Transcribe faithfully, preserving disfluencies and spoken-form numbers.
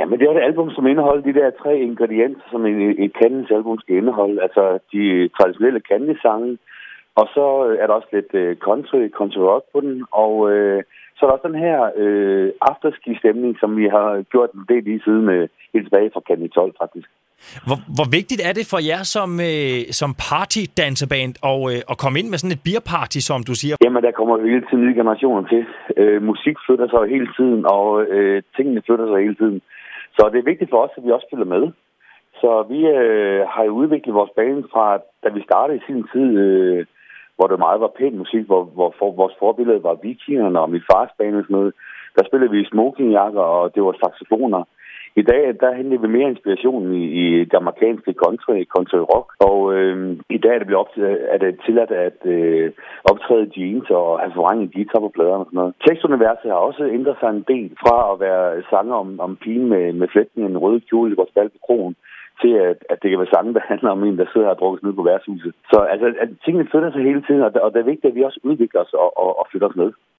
Ja, men det er et album, som indeholder de der tre ingredienser, som et, et Kanye-album skal indeholde. Altså de traditionelle Kanye-sange, og så er der også lidt øh, country, country rock på den, og øh, så er der også den her øh, afterski-stemning, som vi har gjort en del i siden øh, helt tilbage fra Kanye tolv, faktisk. Hvor, hvor vigtigt er det for jer som, øh, som party-danseband at, øh, at komme ind med sådan et beer-party, som du siger? Jamen, der kommer jo hele tiden nye generationer til. Øh, musik flytter sig jo hele tiden, og øh, tingene flytter sig hele tiden. Så det er vigtigt for os, at vi også følger med. Så vi øh, har jo udviklet vores band fra, da vi startede i sin tid, øh, hvor det meget var pæn musik, hvor, hvor for, vores forbillede var Vikingerne og mit fars band og sådan noget. Der spillede vi smokingjakker, og det var saxofoner. I dag, der henter vi mere inspiration i, i det amerikanske country, country rock, og øh, i dag er det blevet op til, er det tilladt at øh, optræde jeans og have forvrænget guitar på pladerne og sådan noget. Tekstuniverset har også ændret sig en del fra at være sanger om, om pigen med, med flætning i en rød kjole, der går spalt på krogen, til at, at det kan være sange, der handler om en, der sidder og drukker ned på værtshuset. Så altså, at tingene flytter sig hele tiden, og, og det er vigtigt, at vi også udvikler os og, og, og flytter os med.